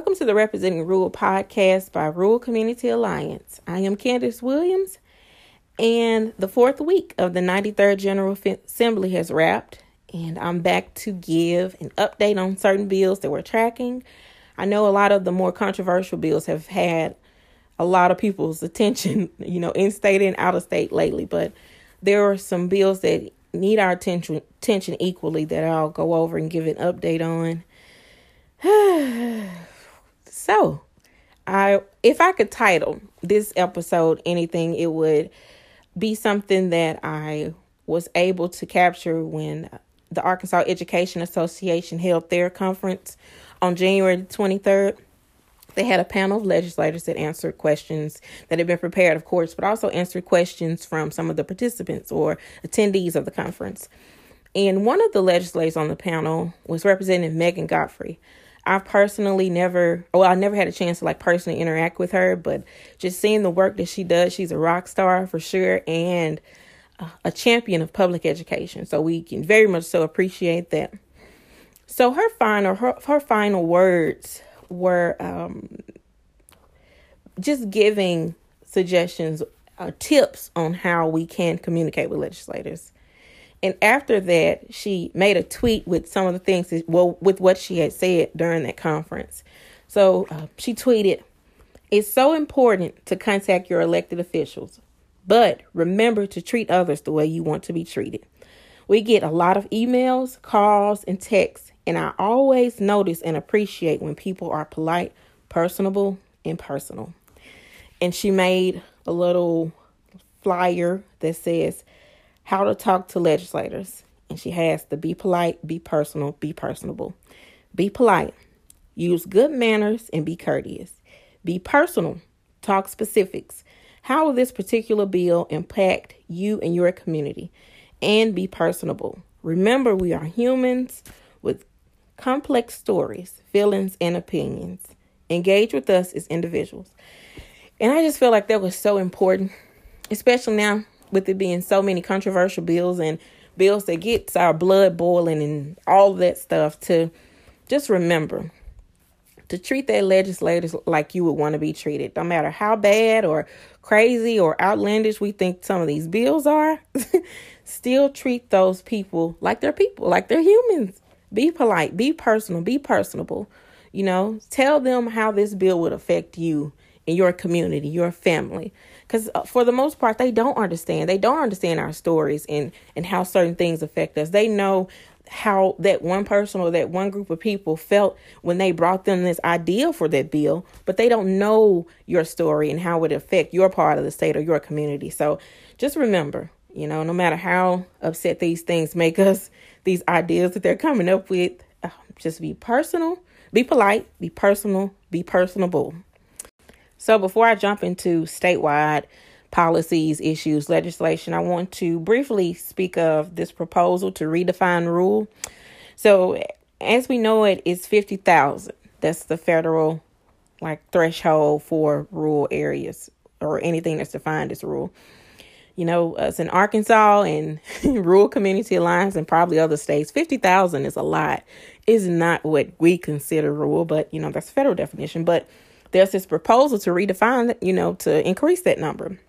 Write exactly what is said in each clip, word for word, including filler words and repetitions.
Welcome to the Representing Rural podcast by Rural Community Alliance. I am Candace Williams, and the fourth week of the ninety-third General Assembly has wrapped, and I'm back to give an update on certain bills that we're tracking. I know a lot of the more controversial bills have had a lot of people's attention, you know, in state and out of state lately, but there are some bills that need our attention, attention equally that I'll go over and give an update on. So, I if I could title this episode anything, it would be something that I was able to capture when the Arkansas Education Association held their conference on January twenty-third. They had a panel of legislators that answered questions that had been prepared, of course, but also answered questions from some of the participants or attendees of the conference. And one of the legislators on the panel was Representative Megan Godfrey. I've personally never, well, I never had a chance to like personally interact with her, but just seeing the work that she does, she's a rock star for sure, and a champion of public education. So we can very much so appreciate that. So her final, her, her final words were um, just giving suggestions, uh, tips on how we can communicate with legislators. And after that, she made a tweet with some of the things, that, well, with what she had said during that conference. So uh, she tweeted, "It's so important to contact your elected officials, but remember to treat others the way you want to be treated. We get a lot of emails, calls, and texts, and I always notice and appreciate when people are polite, personable, and personal." And she made a little flyer that says, how to talk to legislators. And she has the be polite, be personal, be personable. Be polite. Use good manners and be courteous. Be personal. Talk specifics. How will this particular bill impact you and your community? And be personable. Remember, we are humans with complex stories, feelings, and opinions. Engage with us as individuals. And I just feel like that was so important, especially now with it being so many controversial bills and bills that gets our blood boiling and all that stuff, to just remember to treat their legislators like you would want to be treated. No matter how bad or crazy or outlandish we think some of these bills are, still treat those people like they're people, like they're humans. Be polite, be personal, be personable. You know, tell them how this bill would affect you and your community, your family. Because for the most part, they don't understand. They don't understand our stories and, and how certain things affect us. They know how that one person or that one group of people felt when they brought them this idea for that bill, but they don't know your story and how it affect your part of the state or your community. So just remember, you know, no matter how upset these things make us, these ideas that they're coming up with, uh, just be personal, be polite, be personal, be personable. So before I jump into statewide policies, issues, legislation, I want to briefly speak of this proposal to redefine rural. So as we know it, it's fifty thousand. That's the federal like threshold for rural areas or anything that's defined as rural. You know, us in Arkansas and Rural Community Alliance and probably other states, fifty thousand is a lot. It's not what we consider rural, but, you know, that's the federal definition. But there's this proposal to redefine, you know, to increase that number.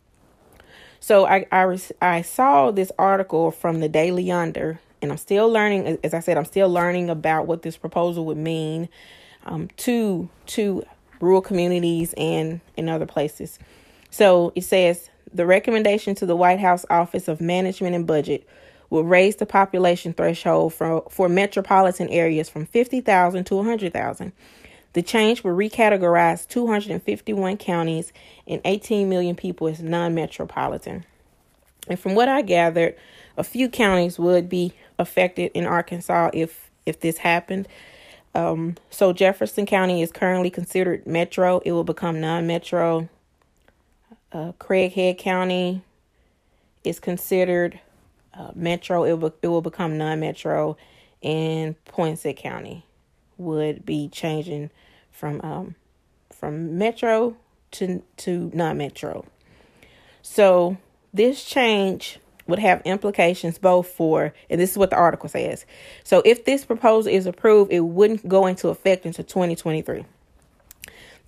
So I, I, I saw this article from the Daily Yonder, and I'm still learning. As I said, I'm still learning about what this proposal would mean um, to to rural communities and in other places. So it says the recommendation to the White House Office of Management and Budget will raise the population threshold for, for metropolitan areas from fifty thousand to one hundred thousand. The change will recategorize two hundred fifty-one counties and eighteen million people as non-metropolitan. And from what I gathered, a few counties would be affected in Arkansas if if this happened. Um, so Jefferson County is currently considered metro. It will become non-metro. Uh, Craighead County is considered uh, metro. It will, it will become non-metro. And Poinsett County would be changing from um from metro to to non-metro. So this change would have implications both for, and this is what the article says. So if this proposal is approved, it wouldn't go into effect until twenty twenty-three.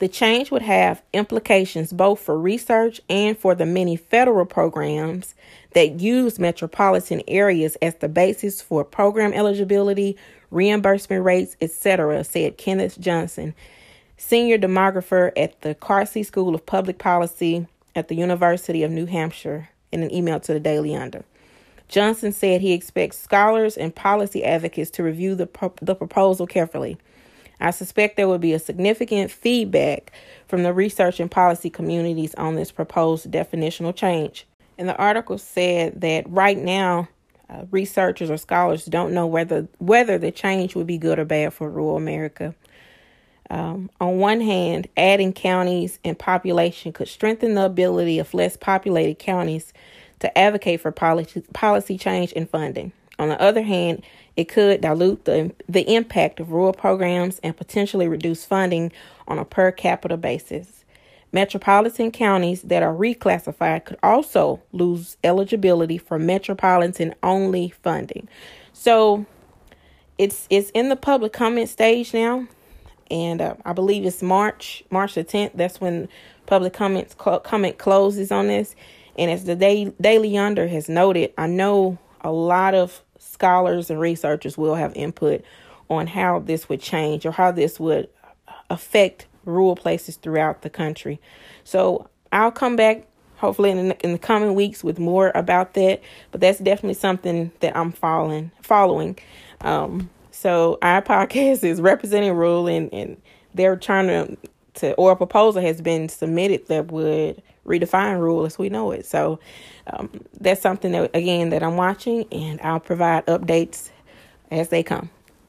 The change would have implications both for research and for the many federal programs that use metropolitan areas as the basis for program eligibility, reimbursement rates, et cetera, said Kenneth Johnson, senior demographer at the Carsey School of Public Policy at the University of New Hampshire, in an email to the Daily Under. Johnson said he expects scholars and policy advocates to review the, pro- the proposal carefully. I suspect there will be a significant feedback from the research and policy communities on this proposed definitional change. And the article said that right now, uh, researchers or scholars don't know whether whether the change would be good or bad for rural America. Um, on one hand, adding counties and population could strengthen the ability of less populated counties to advocate for policy, policy change and funding. On the other hand, it could dilute the, the impact of rural programs and potentially reduce funding on a per capita basis. Metropolitan counties that are reclassified could also lose eligibility for metropolitan-only funding. So it's it's in the public comment stage now, and uh, I believe it's March, March the tenth. That's when public comments cl- comment closes on this. And as the day, Daily Under has noted, I know a lot of scholars and researchers will have input on how this would change or how this would affect rural places throughout the country. So I'll come back hopefully in the, in the coming weeks with more about that. But that's definitely something that I'm following. following. Um, so our podcast is Representing Rural, and, and they're trying to, to, or a proposal has been submitted that would redefine rural as we know it. So um, that's something that, again, that I'm watching, and I'll provide updates as they come.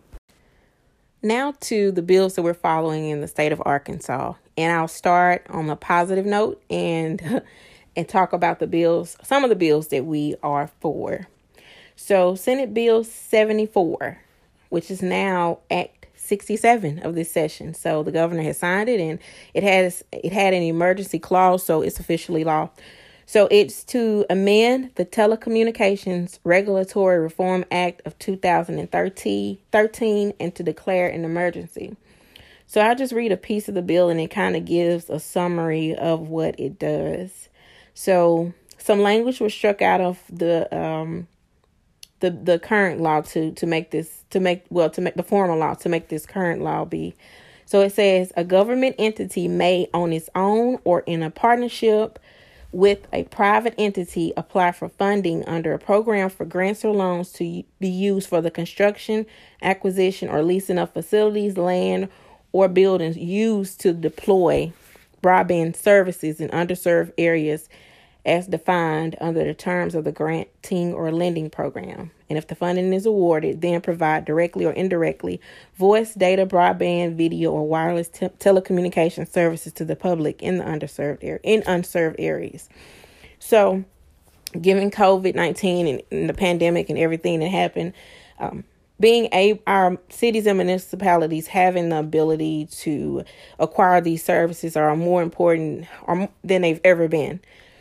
Now to the bills that we're following in the state of Arkansas. And I'll start on a positive note and and talk about the bills, some of the bills that we are for. So Senate Bill seventy-four, which is now Act sixty-seven of this session. So the governor has signed it, and it has it had an emergency clause, so it's officially law. So it's to amend the Telecommunications Regulatory Reform Act of two thousand thirteen and to declare an emergency. So I'll just read a piece of the bill, and it kind of gives a summary of what it does. So some language was struck out of the um, the the current law to to make this to make well to make the former law to make this current law be. So it says a government entity may on its own or in a partnership with a private entity apply for funding under a program for grants or loans to be used for the construction, acquisition, or leasing of facilities, land, or buildings used to deploy broadband services in underserved areas as defined under the terms of the granting or lending program. And if the funding is awarded, then provide directly or indirectly voice, data, broadband, video, or wireless te- telecommunication services to the public in the underserved area, in unserved areas. So, given COVID nineteen and, and the pandemic and everything that happened, um, being a our cities and municipalities having the ability to acquire these services are more important or, than they've ever been.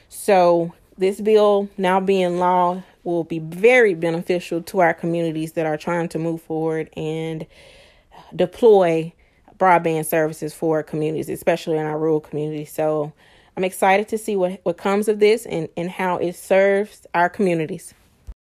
So this bill now being law will be very beneficial to our communities that are trying to move forward and deploy broadband services for communities, especially in our rural communities. So I'm excited to see what, what comes of this and, and how it serves our communities.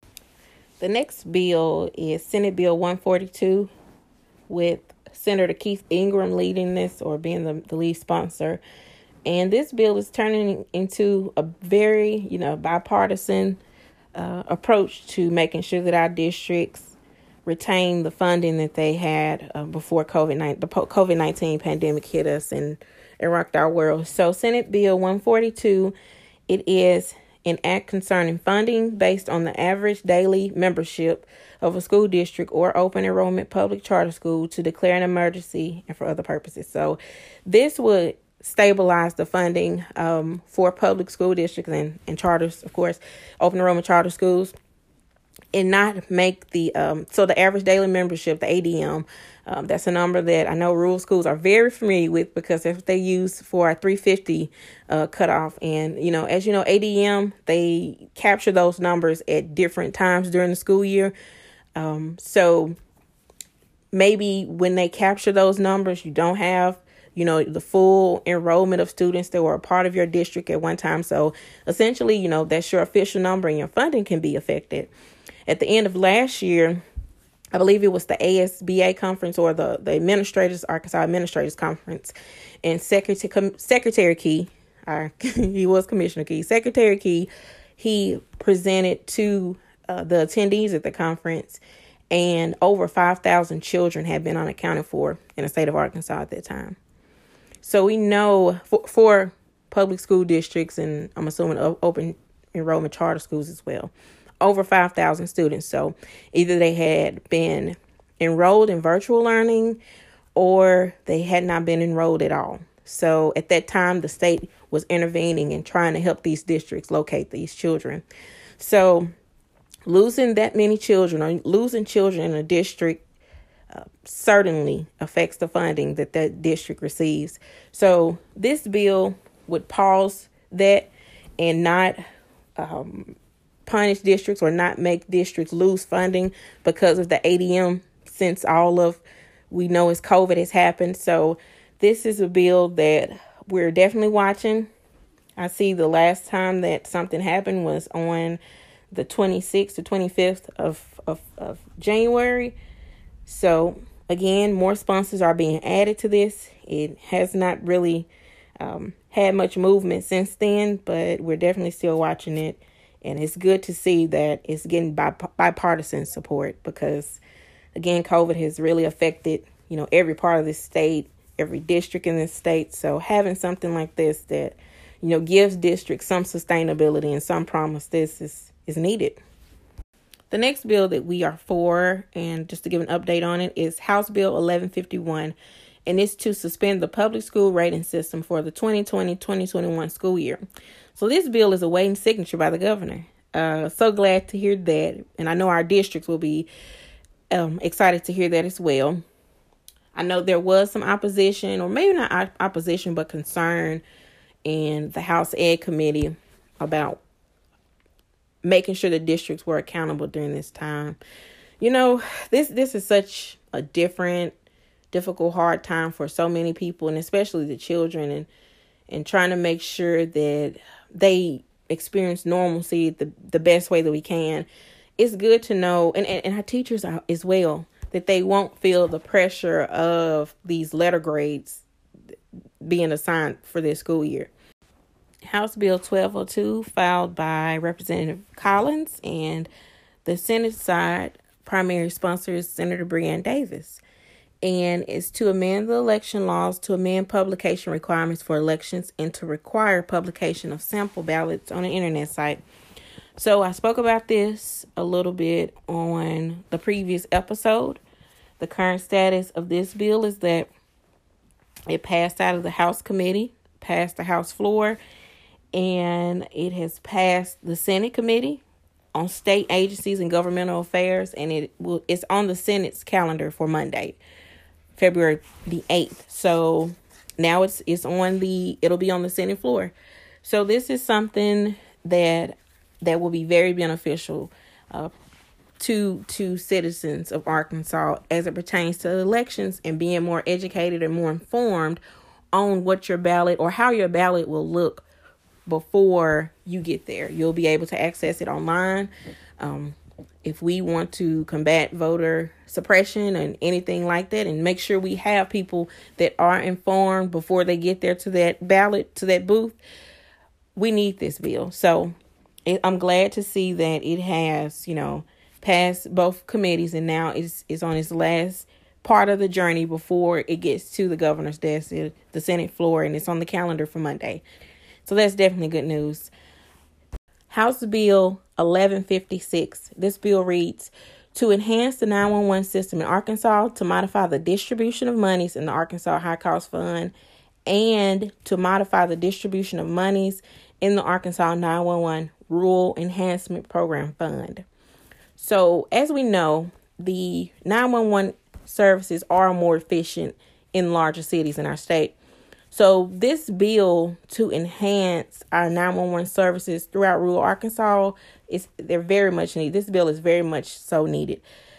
The next bill is Senate Bill one forty-two, with Senator Keith Ingram leading this or being the, the lead sponsor. And this bill is turning into a very, you know, bipartisan uh, approach to making sure that our districts retain the funding that they had uh, before COVID nineteen, the COVID nineteen pandemic hit us and, and rocked our world. So Senate Bill one forty-two, it is an act concerning funding based on the average daily membership of a school district or open enrollment public charter school to declare an emergency and for other purposes. So this would stabilize the funding um, for public school districts and, and charters, of course, open enrollment charter schools, and not make the, um, so the average daily membership, the A D M, um, that's a number that I know rural schools are very familiar with because that's what they use for our three fifty uh, cutoff. And, you know, as you know, A D M, they capture those numbers at different times during the school year. Um, so maybe when they capture those numbers, you don't have you know, the full enrollment of students that were a part of your district at one time. So essentially, you know, that's your official number and your funding can be affected. At the end of last year, I believe it was the A S B A conference or the, the administrators, Arkansas Administrators Conference, and Secretary, Secretary Key, uh, he was Commissioner Key, Secretary Key, he presented to uh, the attendees at the conference, and over five thousand children had been unaccounted for in the state of Arkansas at that time. So we know for, for public school districts, and I'm assuming open enrollment charter schools as well, over five thousand students. So either they had been enrolled in virtual learning or they had not been enrolled at all. So at that time, the state was intervening and trying to help these districts locate these children. So losing that many children or losing children in a district uh, certainly affects the funding that that district receives. So this bill would pause that and not um, punish districts or not make districts lose funding because of the A D M, since all of we know is COVID has happened. So this is a bill that we're definitely watching. I see the last time that something happened was on the twenty-sixth to twenty-fifth of, of, of January. So again, more sponsors are being added to this. It has not really um, had much movement since then, but we're definitely still watching it. And it's good to see that it's getting bi- bipartisan support because, again, COVID has really affected, you know, every part of this state, every district in this state. So having something like this that, you know, gives districts some sustainability and some promise, this is, is needed. The next bill that we are for, and just to give an update on it, is House Bill eleven fifty-one, and it's to suspend the public school rating system for the twenty twenty twenty twenty-one school year. So this bill is awaiting signature by the governor. Uh, so glad to hear that. And I know our districts will be um, excited to hear that as well. I know there was some opposition, or maybe not opposition, but concern in the House Ed Committee about making sure the districts were accountable during this time. You know, this this is such a different, difficult, hard time for so many people, and especially the children, and and trying to make sure that they experience normalcy the, the best way that we can. It's good to know, and, and, and our teachers are, as well, that they won't feel the pressure of these letter grades being assigned for this school year. House Bill twelve oh two, filed by Representative Collins, and the Senate side primary sponsor is Senator Breanne Davis. And it's to amend the election laws to amend publication requirements for elections and to require publication of sample ballots on an internet site. So I spoke about this a little bit on the previous episode. The current status of this bill is that it passed out of the House committee, passed the House floor, and it has passed the Senate committee on state agencies and governmental affairs, and it will it's on the Senate's calendar for Monday, February the eighth. So now it's it's on the it'll be on the Senate floor. So this is something that that will be very beneficial uh, to to citizens of Arkansas as it pertains to elections and being more educated and more informed on what your ballot or how your ballot will look before you get there. You'll be able to access it online. Um, if we want to combat voter suppression and anything like that, and make sure we have people that are informed before they get there to that ballot, to that booth, we need this bill. So it, I'm glad to see that it has, you know, passed both committees, and now it's, it's on its last part of the journey before it gets to the governor's desk, the Senate floor, and it's on the calendar for Monday. So that's definitely good news. House Bill eleven fifty-six. This bill reads, to enhance the nine one one system in Arkansas, to modify the distribution of monies in the Arkansas High Cost Fund, and to modify the distribution of monies in the Arkansas nine one one Rural Enhancement Program Fund. So as we know, the nine one one services are more efficient in larger cities in our state. So this bill to enhance our nine one one services throughout rural Arkansas, is they're very much needed. This bill is very much so needed.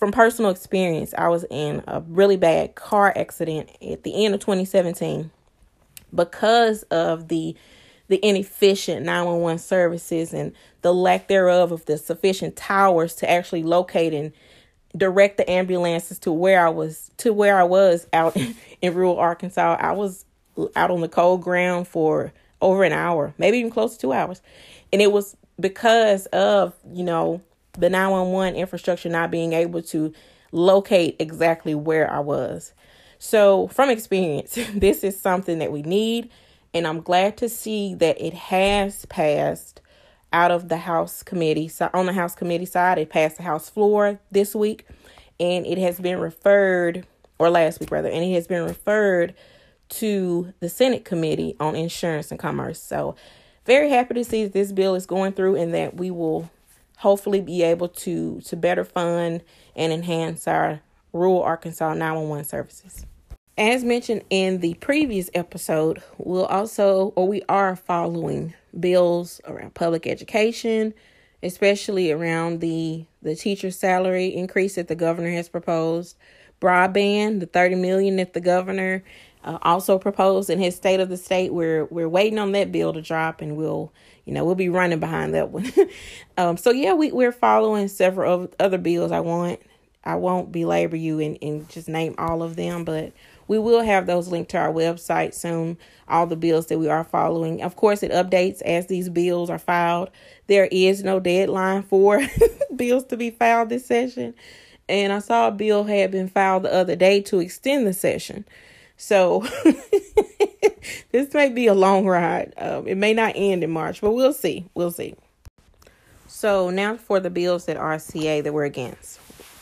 from personal experience, I was in a really bad car accident at the end of twenty seventeen because of the the inefficient nine one one services and the lack thereof of the sufficient towers to actually locate and direct the ambulances to where I was to where I was out in rural Arkansas. I was out on the cold ground for over an hour, maybe even close to two hours. And it was because of, you know, the nine one one infrastructure not being able to locate exactly where I was. So from experience, this is something that we need. And I'm glad to see that it has passed out of the House committee. So on the House committee side, it passed the House floor this week, and it has been referred, or last week rather, and it has been referred to the Senate Committee on Insurance and Commerce. So very happy to see that this bill is going through and that we will hopefully be able to, to better fund and enhance our rural Arkansas nine one one services. As mentioned in the previous episode, we'll also, or we are following bills around public education, especially around the, the teacher salary increase that the governor has proposed, broadband, the thirty million dollars that the governor uh, also proposed in his state of the state. We're, we're waiting on that bill to drop, and we'll, you know, we'll be running behind that one. um, so yeah, we, we're following several other bills. I won't, I won't belabor you and, and just name all of them, but we will have those linked to our website soon, all the bills that we are following. Of course, it updates as these bills are filed. There is no deadline for bills to be filed this session. And I saw a bill had been filed the other day to extend the session. So this may be a long ride. Um, it may not end in March, but we'll see. We'll see. So now for the bills that R C A that we're against.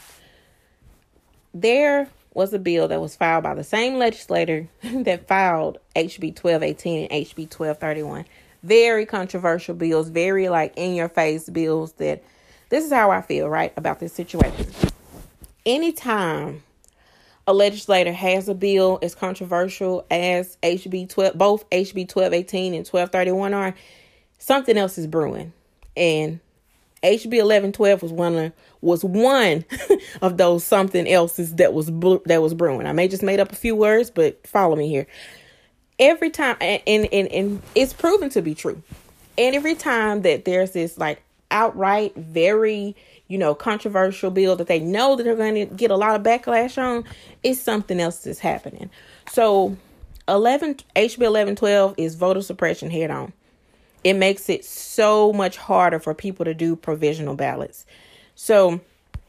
There was a bill that was filed by the same legislator that filed H B twelve eighteen and H B twelve thirty-one. Very controversial bills, very like in your face bills that this is how I feel, right, about this situation. Anytime a legislator has a bill as controversial as H B twelve, both H B twelve eighteen and twelve thirty-one are, something else is brewing. And H B eleven twelve was one of was one of those something else's that was that was brewing. I may just made up a few words, but follow me here. Every time, and, and and and it's proven to be true. And every time that there's this like outright, very, you know, controversial bill that they know that they're going to get a lot of backlash on, it's something else that's happening. So, eleven H B eleven twelve is voter suppression head on. It makes it so much harder for people to do provisional ballots. So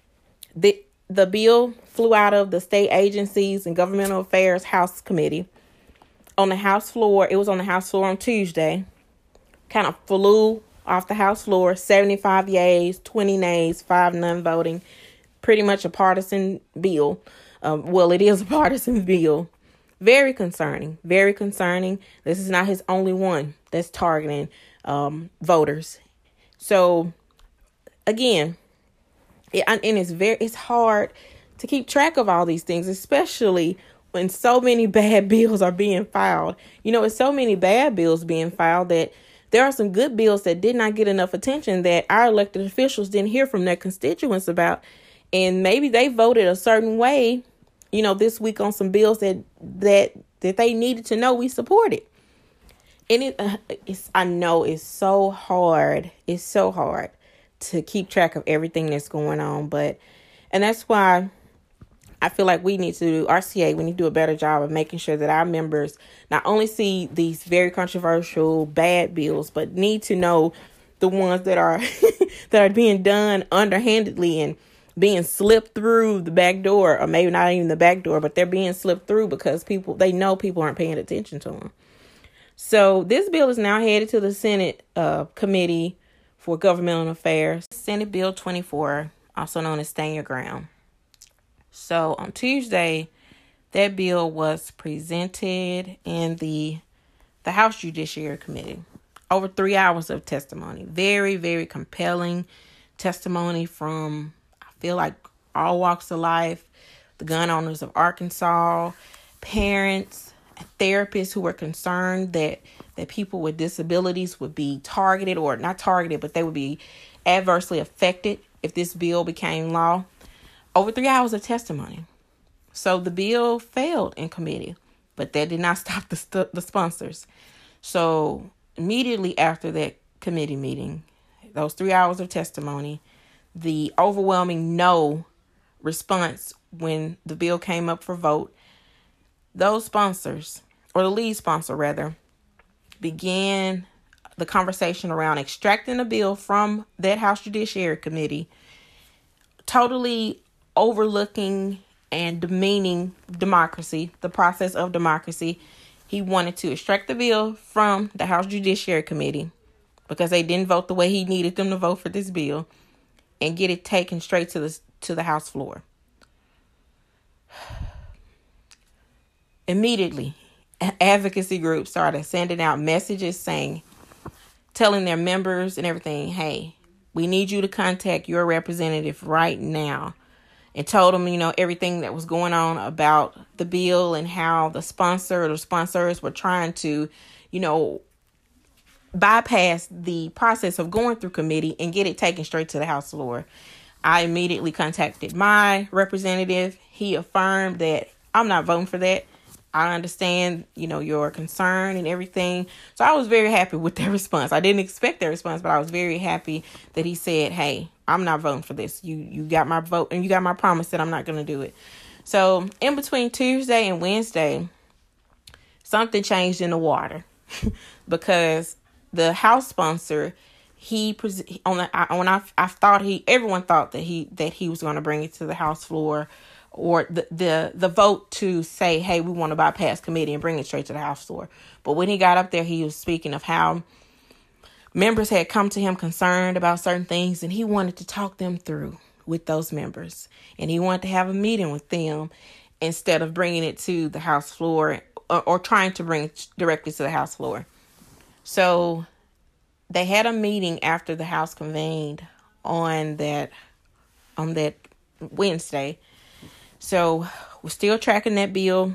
the the bill flew out of the State Agencies and Governmental Affairs House Committee. On the House floor, it was on the House floor on Tuesday. Kind of flew off the House floor, seventy-five yeas, twenty nays, five non-voting. Pretty much a partisan bill. Um, well, it is a partisan bill. Very concerning, very concerning. This is not his only one that's targeting um, voters. So, again, it, and it's very it's hard to keep track of all these things, especially when so many bad bills are being filed. You know, it's so many bad bills being filed that there are some good bills that did not get enough attention that our elected officials didn't hear from their constituents about. And maybe they voted a certain way, you know, this week on some bills that that that they needed to know we supported. And it, uh, it's, I know it's so hard. It's so hard to keep track of everything that's going on. But, and that's why I feel like we need to do, R C A, we need to do a better job of making sure that our members not only see these very controversial, bad bills, but need to know the ones that are, that are being done underhandedly and being slipped through the back door, or maybe not even the back door, but they're being slipped through because people, they know people aren't paying attention to them. So this bill is now headed to the Senate uh, Committee for Governmental Affairs. Senate Bill twenty-four, also known as Stand Your Ground. So on Tuesday, that bill was presented in the the House Judiciary Committee. Over three hours of testimony. Very, very compelling testimony from, I feel like, all walks of life. The gun owners of Arkansas, parents, therapists who were concerned that, that people with disabilities would be targeted, or not targeted, but they would be adversely affected if this bill became law. over three hours of testimony. So the bill failed in committee, but that did not stop the st- the sponsors. So immediately after that committee meeting, those three hours of testimony, the overwhelming no response when the bill came up for vote, those sponsors, or the lead sponsor rather, began the conversation around extracting the bill from that House Judiciary Committee, totally overlooking and demeaning democracy, the process of democracy. He wanted to extract the bill from the House Judiciary Committee because they didn't vote the way he needed them to vote for this bill, and get it taken straight to the to the House floor. Immediately, advocacy groups started sending out messages saying, telling their members and everything, hey, we need you to contact your representative right now. And told them, you know, everything that was going on about the bill and how the sponsor or the sponsors were trying to, you know, bypass the process of going through committee and get it taken straight to the House floor. I immediately contacted my representative. He affirmed that I'm not voting for that. I understand, you know, your concern and everything. So I was very happy with their response. I didn't expect their response, but I was very happy that he said, hey, I'm not voting for this. You you got my vote and you got my promise that I'm not going to do it. So in between Tuesday and Wednesday, something changed in the water because the House sponsor, he on the, when I I thought he everyone thought that he that he was going to bring it to the House floor, or the, the the vote to say, hey, we want to bypass committee and bring it straight to the House floor. But when he got up there, he was speaking of how members had come to him concerned about certain things, and he wanted to talk them through with those members. And he wanted to have a meeting with them instead of bringing it to the House floor, or, or trying to bring it directly to the House floor. So they had a meeting after the House convened on that on that Wednesday. So we're still tracking that bill.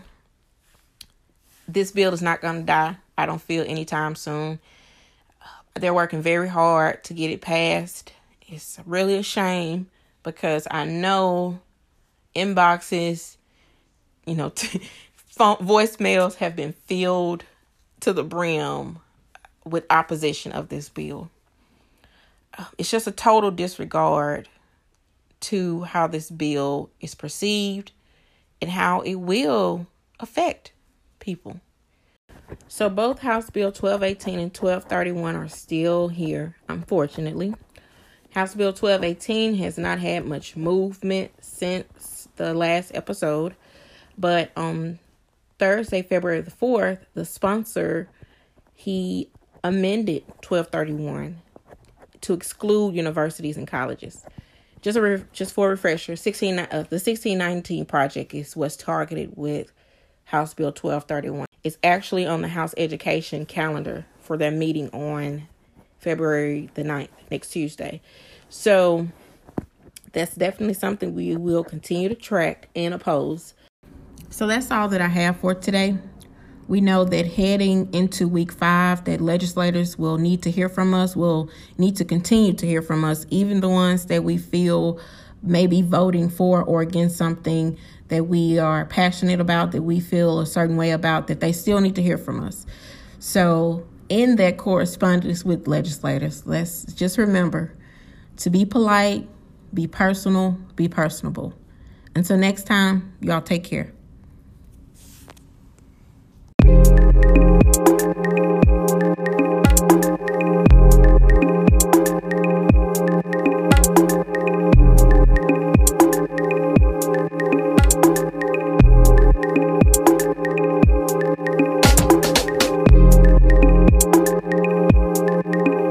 This bill is not going to die, I don't feel, anytime soon. They're working very hard to get it passed. It's really a shame because I know inboxes, you know, t- phone, voicemails have been filled to the brim with opposition of this bill. It's just a total disregard to how this bill is perceived and how it will affect people. So both House Bill twelve eighteen and twelve thirty-one are still here, unfortunately. House Bill twelve eighteen has not had much movement since the last episode, but on Thursday, February the fourth, the sponsor, he amended twelve thirty-one to exclude universities and colleges. Just a re- just for a refresher, sixteen uh, the sixteen nineteen project is what's targeted with House Bill twelve thirty-one. It's actually on the House Education calendar for their meeting on February the ninth, next Tuesday. So that's definitely something we will continue to track and oppose. So that's all that I have for today. We know that heading into week five, that legislators will need to hear from us, will need to continue to hear from us, even the ones that we feel may be voting for or against something that we are passionate about, that we feel a certain way about, that they still need to hear from us. So in that correspondence with legislators, let's just remember to be polite, be personal, be personable. Until next time, y'all take care.